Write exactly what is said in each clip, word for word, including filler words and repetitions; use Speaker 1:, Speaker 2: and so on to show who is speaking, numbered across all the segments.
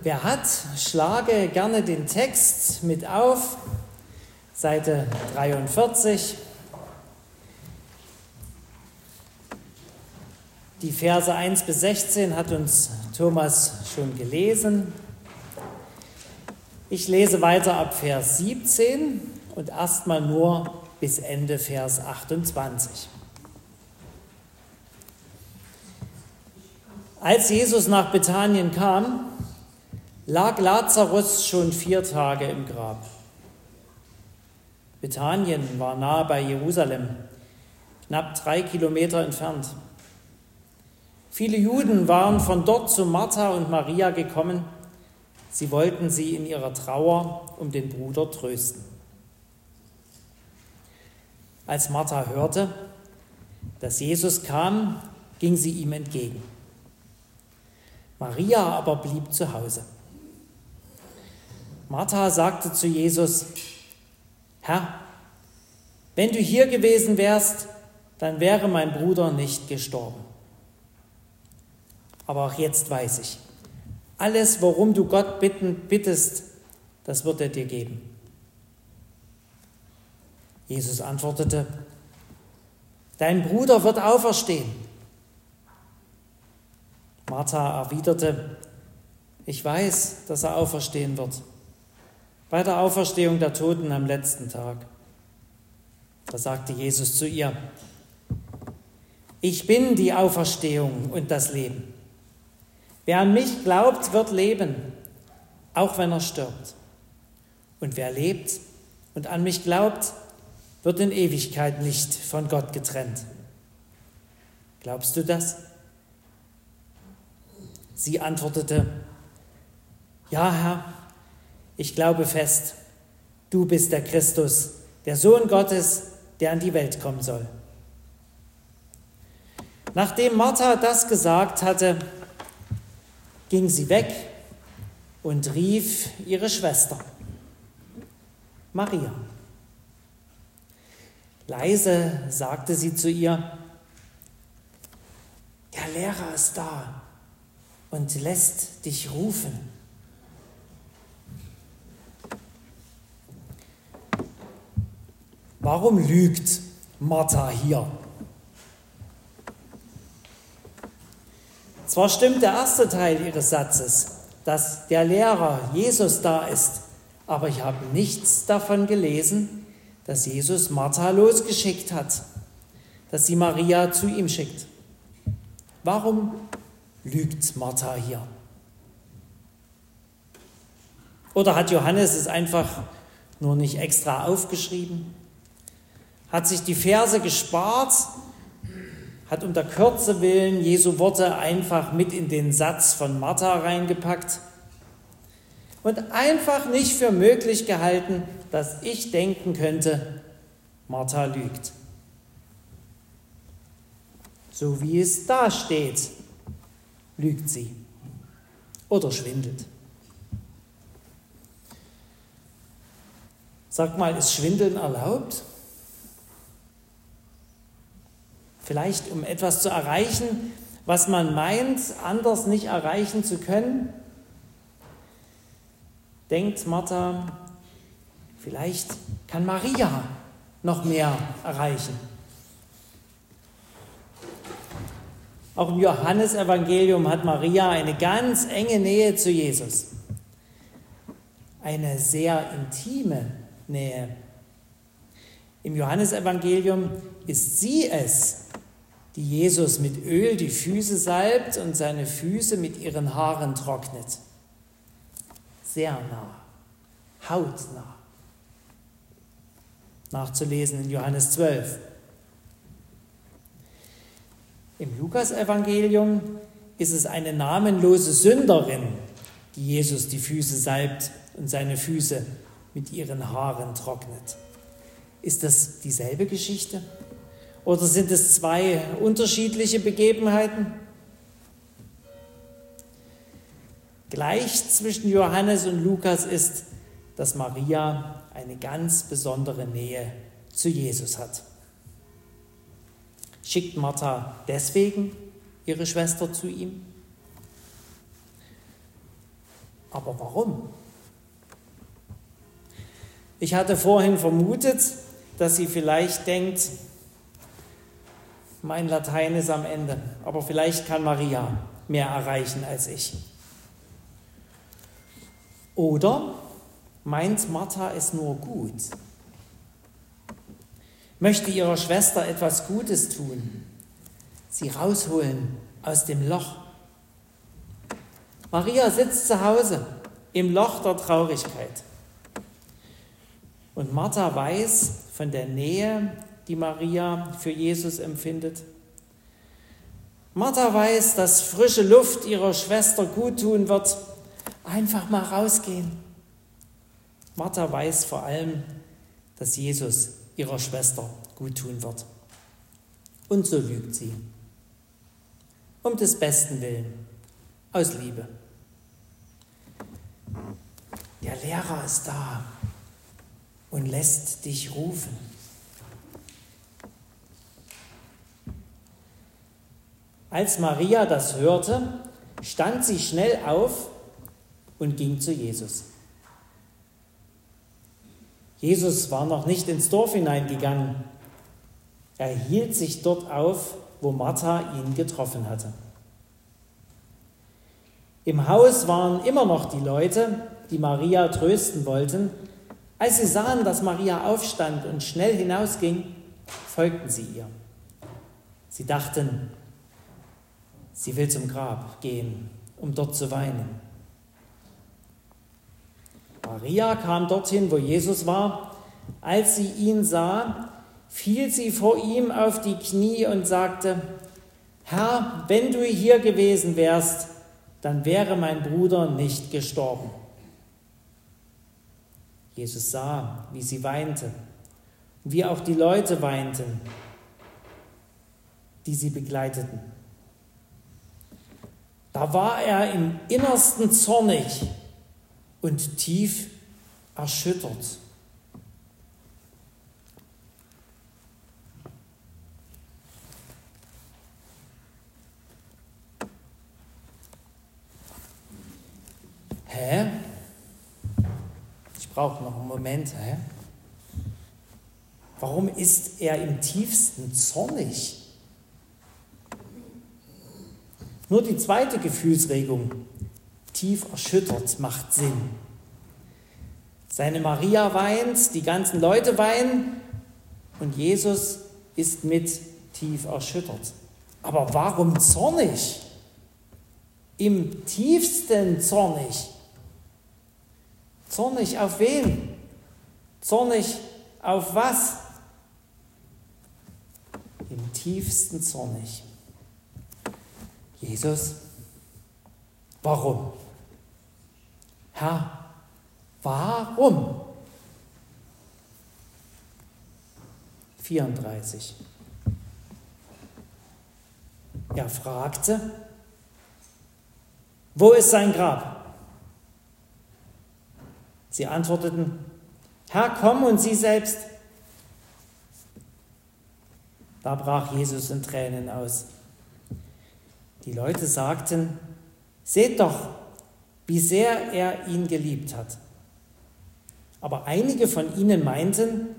Speaker 1: Wer hat, schlage gerne den Text mit auf, Seite dreiundvierzig. Die Verse eins bis sechzehn hat uns Thomas schon gelesen. Ich lese weiter ab Vers siebzehn und erstmal nur bis Ende Vers achtundzwanzig. Als Jesus nach Bethanien kam, lag Lazarus schon vier Tage im Grab. Bethanien war nahe bei Jerusalem, knapp drei Kilometer entfernt. Viele Juden waren von dort zu Martha und Maria gekommen. Sie wollten sie in ihrer Trauer um den Bruder trösten. Als Martha hörte, dass Jesus kam, ging sie ihm entgegen. Maria aber blieb zu Hause. Martha sagte zu Jesus: Herr, wenn du hier gewesen wärst, dann wäre mein Bruder nicht gestorben. Aber auch jetzt weiß ich, alles, worum du Gott bitten, bittest, das wird er dir geben. Jesus antwortete: Dein Bruder wird auferstehen. Martha erwiderte: Ich weiß, dass er auferstehen wird, bei der Auferstehung der Toten am letzten Tag. Da sagte Jesus zu ihr: Ich bin die Auferstehung und das Leben. Wer an mich glaubt, wird leben, auch wenn er stirbt. Und wer lebt und an mich glaubt, wird in Ewigkeit nicht von Gott getrennt. Glaubst du das? Sie antwortete: Ja, Herr, ich glaube fest, du bist der Christus, der Sohn Gottes, der an die Welt kommen soll. Nachdem Martha das gesagt hatte, ging sie weg und rief ihre Schwester, Maria. Leise sagte sie zu ihr: Der Lehrer ist da und lässt dich rufen. Warum lügt Martha hier? Zwar stimmt der erste Teil ihres Satzes, dass der Lehrer Jesus da ist, aber ich habe nichts davon gelesen, dass Jesus Martha losgeschickt hat, dass sie Maria zu ihm schickt. Warum lügt Martha hier? Oder hat Johannes es einfach nur nicht extra aufgeschrieben? Hat sich die Verse gespart, hat um der Kürze willen Jesu Worte einfach mit in den Satz von Martha reingepackt und einfach nicht für möglich gehalten, dass ich denken könnte, Martha lügt. So wie es da steht, lügt sie oder schwindelt. Sag mal, ist Schwindeln erlaubt? Vielleicht um etwas zu erreichen, was man meint, anders nicht erreichen zu können? Denkt Martha, vielleicht kann Maria noch mehr erreichen. Auch im Johannesevangelium hat Maria eine ganz enge Nähe zu Jesus. Eine sehr intime Nähe. Im Johannesevangelium ist sie es, die Jesus mit Öl die Füße salbt und seine Füße mit ihren Haaren trocknet. Sehr nah, hautnah. Nachzulesen in Johannes zwölf. Im Lukasevangelium ist es eine namenlose Sünderin, die Jesus die Füße salbt und seine Füße mit ihren Haaren trocknet. Ist das dieselbe Geschichte? Oder sind es zwei unterschiedliche Begebenheiten? Gleich zwischen Johannes und Lukas ist, dass Maria eine ganz besondere Nähe zu Jesus hat. Schickt Martha deswegen ihre Schwester zu ihm? Aber warum? Ich hatte vorhin vermutet, dass sie vielleicht denkt, mein Latein ist am Ende, aber vielleicht kann Maria mehr erreichen als ich. Oder meint Martha es nur gut? Möchte ihrer Schwester etwas Gutes tun, sie rausholen aus dem Loch. Maria sitzt zu Hause im Loch der Traurigkeit. Und Martha weiß von der Nähe, die Maria für Jesus empfindet. Martha weiß, dass frische Luft ihrer Schwester gut tun wird. Einfach mal rausgehen. Martha weiß vor allem, dass Jesus ihrer Schwester gut tun wird. Und so lügt sie. Um des Besten willen, aus Liebe. Der Lehrer ist da und lässt dich rufen. Als Maria das hörte, stand sie schnell auf und ging zu Jesus. Jesus war noch nicht ins Dorf hineingegangen. Er hielt sich dort auf, wo Martha ihn getroffen hatte. Im Haus waren immer noch die Leute, die Maria trösten wollten. Als sie sahen, dass Maria aufstand und schnell hinausging, folgten sie ihr. Sie dachten, sie will zum Grab gehen, um dort zu weinen. Maria kam dorthin, wo Jesus war. Als sie ihn sah, fiel sie vor ihm auf die Knie und sagte, Herr, wenn du hier gewesen wärst, dann wäre mein Bruder nicht gestorben. Jesus sah, wie sie weinte, wie auch die Leute weinten, die sie begleiteten. Da war er im Innersten zornig und tief erschüttert. Hä? Ich brauche noch einen Moment. Hä? Warum ist er im tiefsten zornig? Nur die zweite Gefühlsregung, tief erschüttert, macht Sinn. Seine Maria weint, die ganzen Leute weinen und Jesus ist mit tief erschüttert. Aber warum zornig? Im tiefsten zornig. Zornig auf wen? Zornig auf was? Im tiefsten zornig. Jesus, warum? Herr, warum? vierunddreißig. Er fragte, wo ist sein Grab? Sie antworteten, Herr, komm und sieh selbst. Da brach Jesus in Tränen aus. Die Leute sagten, seht doch, wie sehr er ihn geliebt hat. Aber einige von ihnen meinten,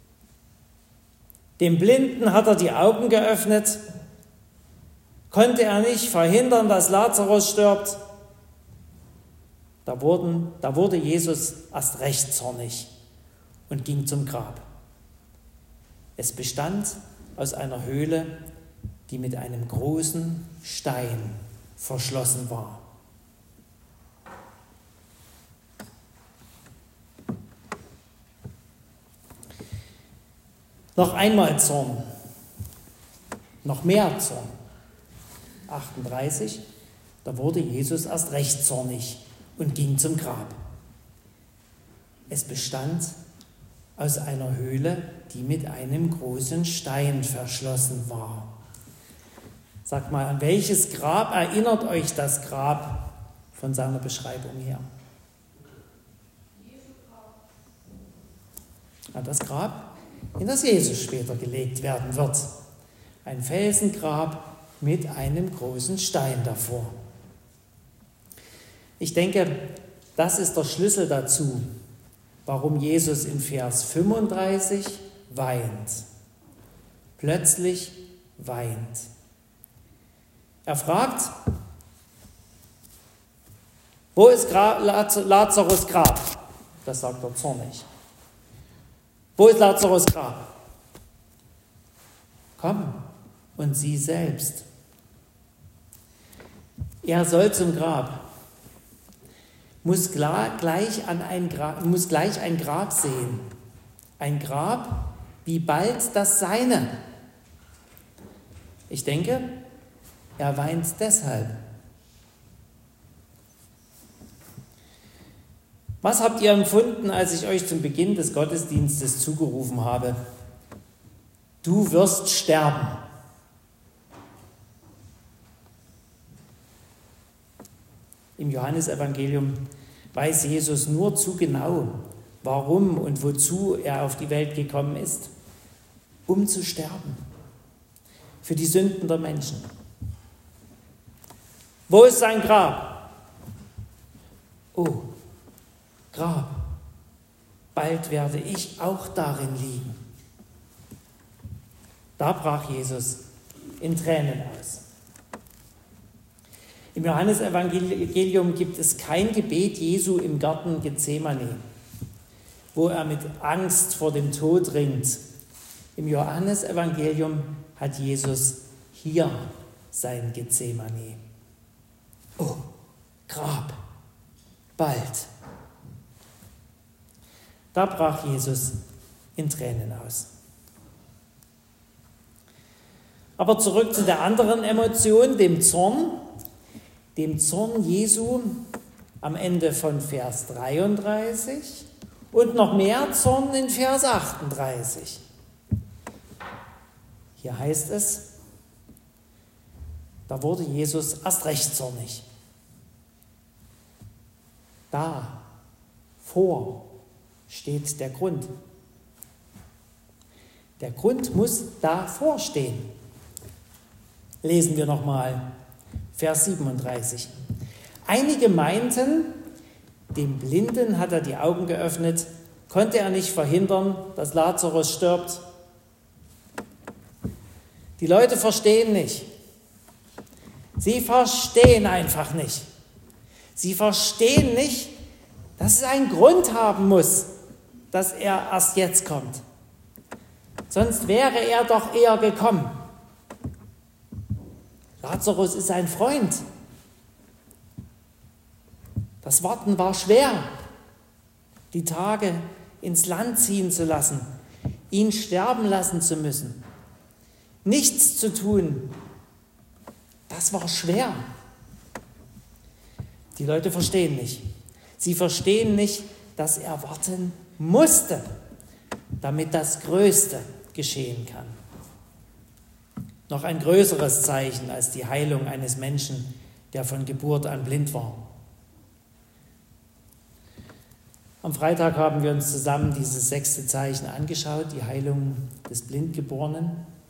Speaker 1: dem Blinden hat er die Augen geöffnet, konnte er nicht verhindern, dass Lazarus stirbt. Da, wurden, da wurde Jesus erst recht zornig und ging zum Grab. Es bestand aus einer Höhle, die mit einem großen Stein verschlossen war. Noch einmal Zorn, noch mehr Zorn. achtunddreißig, da wurde Jesus erst recht zornig und ging zum Grab. Es bestand aus einer Höhle, die mit einem großen Stein verschlossen war. Sagt mal, an welches Grab erinnert euch das Grab von seiner Beschreibung her? An das Grab, in das Jesus später gelegt werden wird. Ein Felsengrab mit einem großen Stein davor. Ich denke, Das ist der Schlüssel dazu, warum Jesus in Vers fünfunddreißig weint. Plötzlich weint. Er fragt, wo ist Gra- Lazarus Grab? Das sagt er zornig. Wo ist Lazarus Grab? Komm und sieh selbst. Er soll zum Grab, muss gleich, an ein Grab, muss gleich ein Grab sehen. Ein Grab, wie bald das seine. Ich denke, er weint deshalb. Was habt ihr empfunden, als ich euch zum Beginn des Gottesdienstes zugerufen habe? Du wirst sterben. Im Johannesevangelium weiß Jesus nur zu genau, warum und wozu er auf die Welt gekommen ist, um zu sterben. Für die Sünden der Menschen. Wo ist sein Grab? Oh, Grab, bald werde ich auch darin liegen. Da brach Jesus in Tränen aus. Im Johannesevangelium gibt es kein Gebet Jesu im Garten Gethsemane, wo er mit Angst vor dem Tod ringt. Im Johannesevangelium hat Jesus hier sein Gethsemane. Oh, Grab, bald. Da brach Jesus in Tränen aus. Aber zurück zu der anderen Emotion, dem Zorn. Dem Zorn Jesu am Ende von Vers dreiunddreißig und noch mehr Zorn in Vers achtunddreißig. Hier heißt es, da wurde Jesus erst recht zornig. Da, vor, steht der Grund. Der Grund muss davor stehen. Lesen wir nochmal Vers siebenunddreißig. Einige meinten, dem Blinden hat er die Augen geöffnet, konnte er nicht verhindern, dass Lazarus stirbt. Die Leute verstehen nicht. Sie verstehen einfach nicht. Sie verstehen nicht, dass es einen Grund haben muss, dass er erst jetzt kommt. Sonst wäre er doch eher gekommen. Lazarus ist ein Freund. Das Warten war schwer, die Tage ins Land ziehen zu lassen, ihn sterben lassen zu müssen, nichts zu tun. Das war schwer. Die Leute verstehen nicht. Sie verstehen nicht, dass er warten musste, damit das Größte geschehen kann. Noch ein größeres Zeichen als die Heilung eines Menschen, der von Geburt an blind war. Am Freitag haben wir uns zusammen dieses sechste Zeichen angeschaut, die Heilung des Blindgeborenen.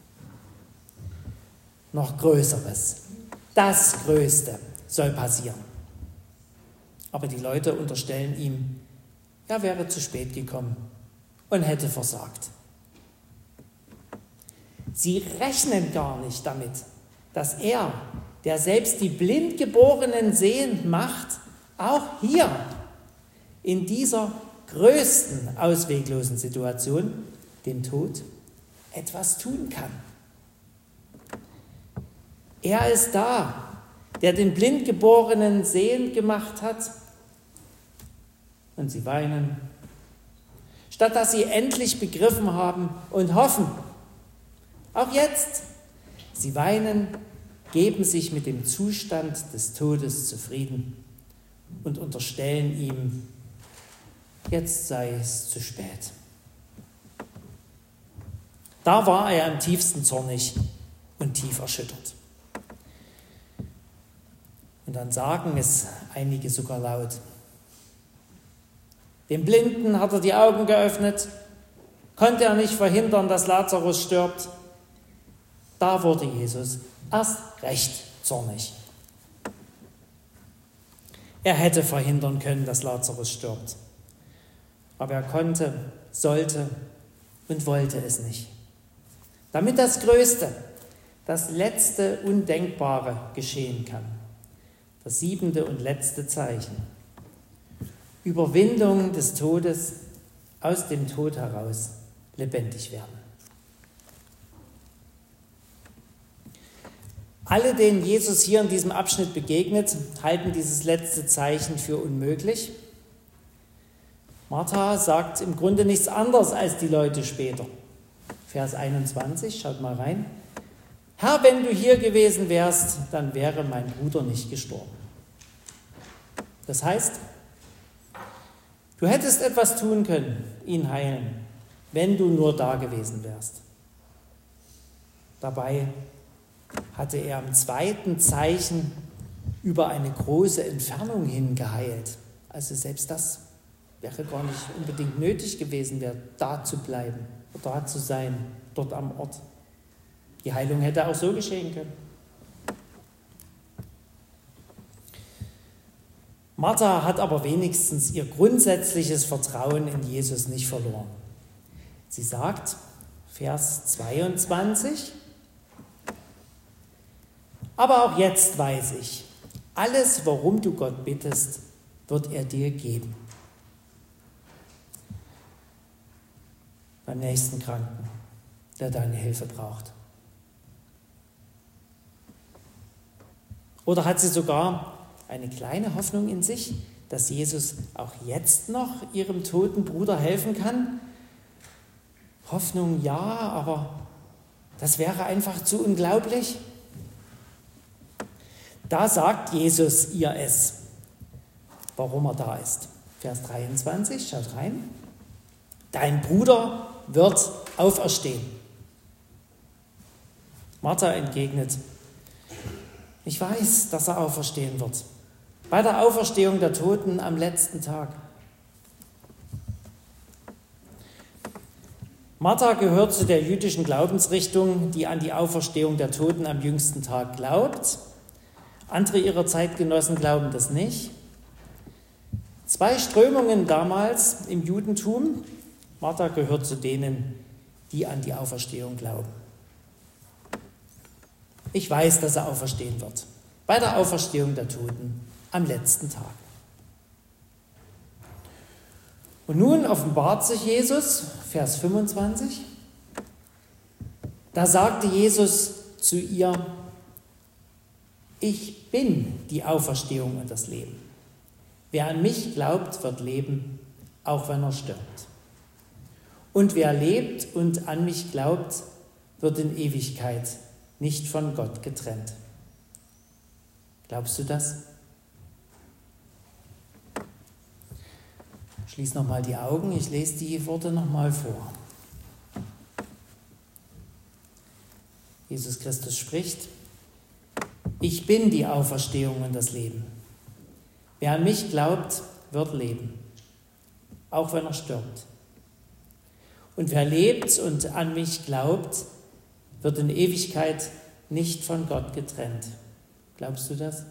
Speaker 1: Noch Größeres, das Größte soll passieren. Aber die Leute unterstellen ihm, er wäre zu spät gekommen und hätte versagt. Sie rechnen gar nicht damit, dass er, der selbst die Blindgeborenen sehend macht, auch hier in dieser größten ausweglosen Situation, dem Tod, etwas tun kann. Er ist da, der den Blindgeborenen sehend gemacht hat, und sie weinen, statt dass sie endlich begriffen haben und hoffen. Auch jetzt, sie weinen, geben sich mit dem Zustand des Todes zufrieden und unterstellen ihm, jetzt sei es zu spät. Da war er am tiefsten zornig und tief erschüttert. Und dann sagen es einige sogar laut. Dem Blinden hat er die Augen geöffnet, konnte er nicht verhindern, dass Lazarus stirbt. Da wurde Jesus erst recht zornig. Er hätte verhindern können, dass Lazarus stirbt. Aber er konnte, sollte und wollte es nicht. Damit das Größte, das letzte Undenkbare geschehen kann. Das siebente und letzte Zeichen. Überwindung des Todes, aus dem Tod heraus lebendig werden. Alle, denen Jesus hier in diesem Abschnitt begegnet, halten dieses letzte Zeichen für unmöglich. Martha sagt im Grunde nichts anderes als die Leute später. Vers einundzwanzig, schaut mal rein. Herr, wenn du hier gewesen wärst, dann wäre mein Bruder nicht gestorben. Das heißt, du hättest etwas tun können, ihn heilen, wenn du nur da gewesen wärst. Dabei hatte er am zweiten Zeichen über eine große Entfernung hin geheilt. Also selbst das wäre gar nicht unbedingt nötig gewesen, wäre da zu bleiben, da zu sein, dort am Ort. Die Heilung hätte auch so geschehen können. Martha hat aber wenigstens ihr grundsätzliches Vertrauen in Jesus nicht verloren. Sie sagt, Vers zweiundzwanzig, aber auch jetzt weiß ich, alles, worum du Gott bittest, wird er dir geben. Beim nächsten Kranken, der deine Hilfe braucht. Oder hat sie sogar eine kleine Hoffnung in sich, dass Jesus auch jetzt noch ihrem toten Bruder helfen kann? Hoffnung ja, aber das wäre einfach zu unglaublich. Da sagt Jesus ihr es, warum er da ist. Vers dreiundzwanzig, schaut rein. Dein Bruder wird auferstehen. Martha entgegnet, ich weiß, dass er auferstehen wird. Bei der Auferstehung der Toten am letzten Tag. Martha gehört zu der jüdischen Glaubensrichtung, die an die Auferstehung der Toten am jüngsten Tag glaubt. Andere ihrer Zeitgenossen glauben das nicht. Zwei Strömungen damals im Judentum. Martha gehört zu denen, die an die Auferstehung glauben. Ich weiß, dass er auferstehen wird. Bei der Auferstehung der Toten am letzten Tag. Und nun offenbart sich Jesus, Vers fünfundzwanzig. Da sagte Jesus zu ihr, ich bin die Auferstehung und das Leben. Wer an mich glaubt, wird leben, auch wenn er stirbt. Und wer lebt und an mich glaubt, wird in Ewigkeit nicht von Gott getrennt. Glaubst du das? Schließ nochmal die Augen, ich lese die Worte nochmal vor. Jesus Christus spricht, ich bin die Auferstehung und das Leben. Wer an mich glaubt, wird leben, auch wenn er stirbt. Und wer lebt und an mich glaubt, wird in Ewigkeit nicht von Gott getrennt. Glaubst du das?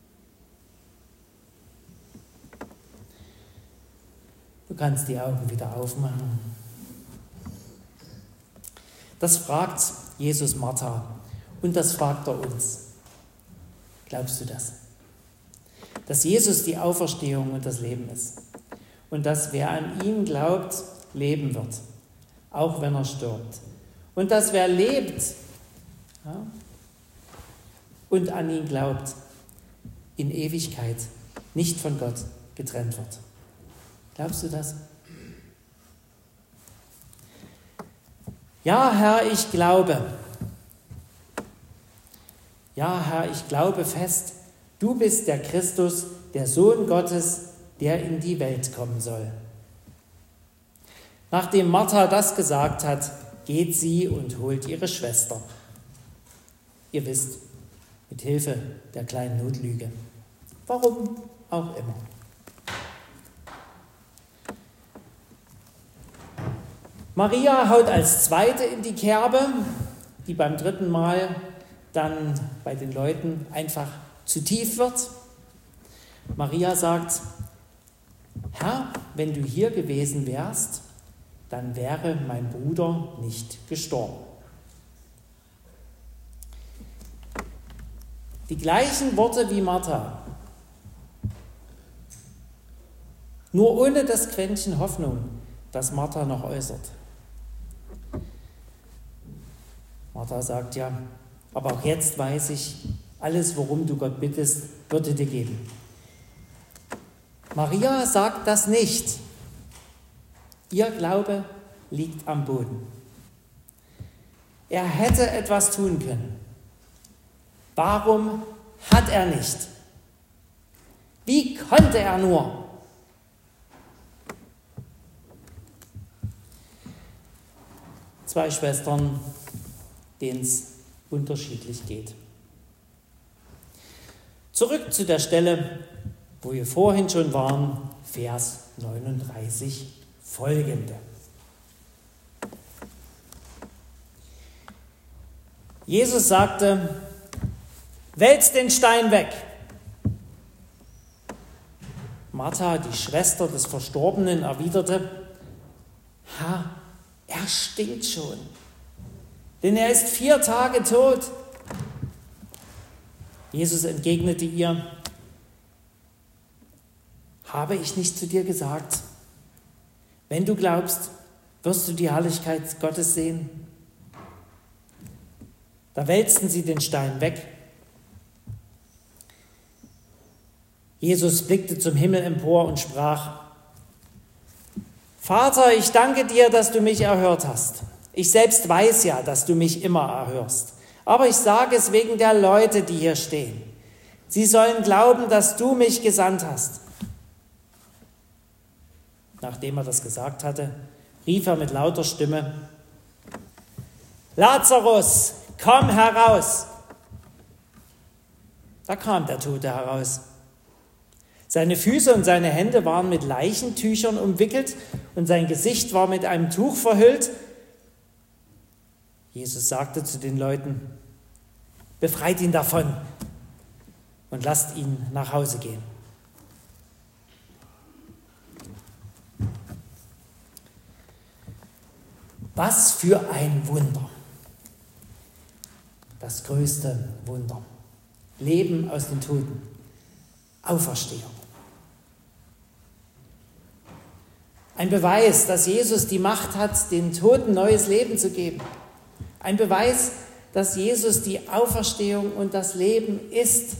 Speaker 1: Du kannst die Augen wieder aufmachen. Das fragt Jesus Martha und das fragt er uns. Glaubst du das? Dass Jesus die Auferstehung und das Leben ist und dass wer an ihn glaubt, leben wird, auch wenn er stirbt. Und dass wer lebt ja, und an ihn glaubt, in Ewigkeit nicht von Gott getrennt wird. Glaubst du das? Ja, Herr, ich glaube. Ja, Herr, ich glaube fest, du bist der Christus, der Sohn Gottes, der in die Welt kommen soll. Nachdem Martha das gesagt hat, geht sie und holt ihre Schwester. Ihr wisst, mit Hilfe der kleinen Notlüge. Warum auch immer. Maria haut als Zweite in die Kerbe, die beim dritten Mal dann bei den Leuten einfach zu tief wird. Maria sagt, Herr, wenn du hier gewesen wärst, dann wäre mein Bruder nicht gestorben. Die gleichen Worte wie Martha, nur ohne das Quäntchen Hoffnung, das Martha noch äußert. Martha sagt ja, aber auch jetzt weiß ich, alles, worum du Gott bittest, wird er dir geben. Maria sagt das nicht. Ihr Glaube liegt am Boden. Er hätte etwas tun können. Warum hat er nicht? Wie konnte er nur? Zwei Schwestern, denen es unterschiedlich geht. Zurück zu der Stelle, wo wir vorhin schon waren, Vers neununddreißig folgende. Jesus sagte, wälz den Stein weg. Martha, die Schwester des Verstorbenen, erwiderte, Herr, er stinkt schon, denn er ist vier Tage tot. Jesus entgegnete ihr, habe ich nicht zu dir gesagt, wenn du glaubst, wirst du die Herrlichkeit Gottes sehen? Da wälzten sie den Stein weg. Jesus blickte zum Himmel empor und sprach, Vater, ich danke dir, dass du mich erhört hast. Ich selbst weiß ja, dass du mich immer erhörst. Aber ich sage es wegen der Leute, die hier stehen. Sie sollen glauben, dass du mich gesandt hast. Nachdem er das gesagt hatte, rief er mit lauter Stimme, Lazarus, komm heraus! Da kam der Tote heraus. Seine Füße und seine Hände waren mit Leichentüchern umwickelt und sein Gesicht war mit einem Tuch verhüllt. Jesus sagte zu den Leuten, befreit ihn davon und lasst ihn nach Hause gehen. Was für ein Wunder. Das größte Wunder. Leben aus den Toten. Auferstehung. Ein Beweis, dass Jesus die Macht hat, den Toten neues Leben zu geben. Ein Beweis, dass Jesus die Auferstehung und das Leben ist.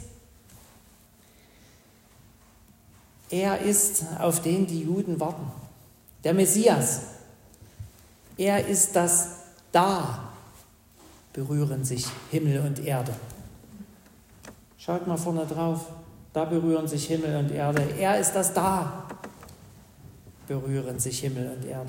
Speaker 1: Er ist, auf den die Juden warten. Der Messias. Er ist das Da, berühren sich Himmel und Erde. Schaut mal vorne drauf, da berühren sich Himmel und Erde. Er ist das Da, berühren sich Himmel und Erde.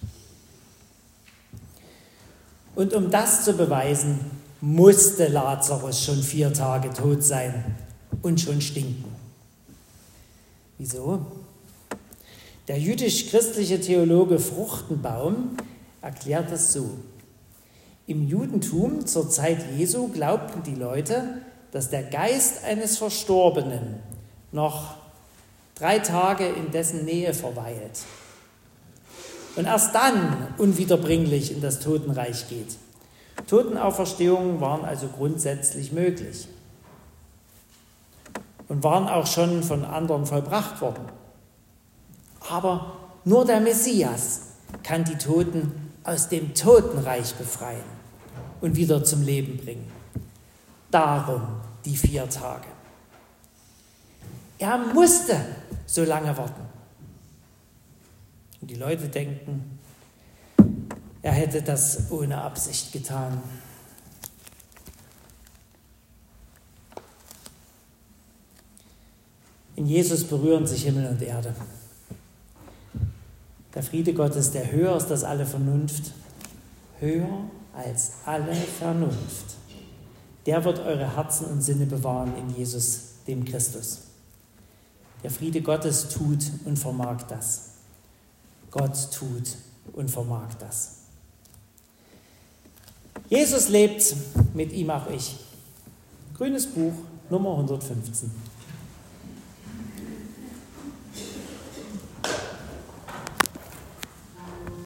Speaker 1: Und um das zu beweisen, musste Lazarus schon vier Tage tot sein und schon stinken. Wieso? Der jüdisch-christliche Theologe Fruchtenbaum erklärt es so. Im Judentum zur Zeit Jesu glaubten die Leute, dass der Geist eines Verstorbenen noch drei Tage in dessen Nähe verweilt und erst dann unwiederbringlich in das Totenreich geht. Totenauferstehungen waren also grundsätzlich möglich und waren auch schon von anderen vollbracht worden. Aber nur der Messias kann die Toten aus dem Totenreich befreien und wieder zum Leben bringen. Darum die vier Tage. Er musste so lange warten. Und die Leute denken, er hätte das ohne Absicht getan. In Jesus berühren sich Himmel und Erde. Der Friede Gottes, der höher ist als alle Vernunft, höher als alle Vernunft, der wird eure Herzen und Sinne bewahren in Jesus, dem Christus. Der Friede Gottes tut und vermag das. Gott tut und vermag das. Jesus lebt, mit ihm auch ich. Grünes Buch, Nummer hundertfünfzehn.